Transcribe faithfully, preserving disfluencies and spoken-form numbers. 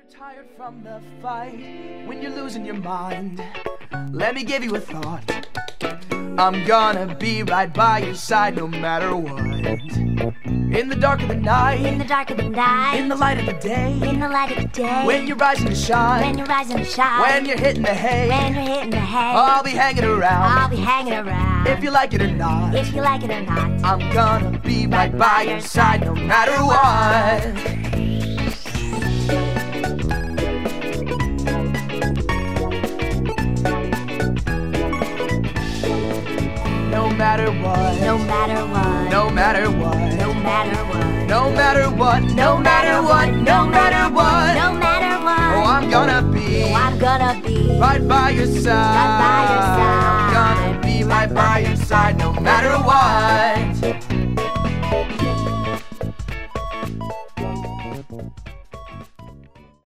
Tired from the fight, when you're losing your mind, let me give you a thought. I'm gonna be right by your side no matter what. In the dark of the night, in the dark of the night, in the light of the day, in the light of the day, when you're rising to shine, when you're rising to shine, when you're hitting the hay, when you're hitting the hay, I'll be hanging around. I'll be hanging around. If you like it or not, if you like it or not, I'm gonna be right by your side no matter what. No matter what, no matter what, no matter what, no matter what, no matter what, no matter what, no matter what, no matter what, oh, I'm gonna be, oh, I'm gonna be right by your side, right by your side, I'm gonna be right by your side no matter what.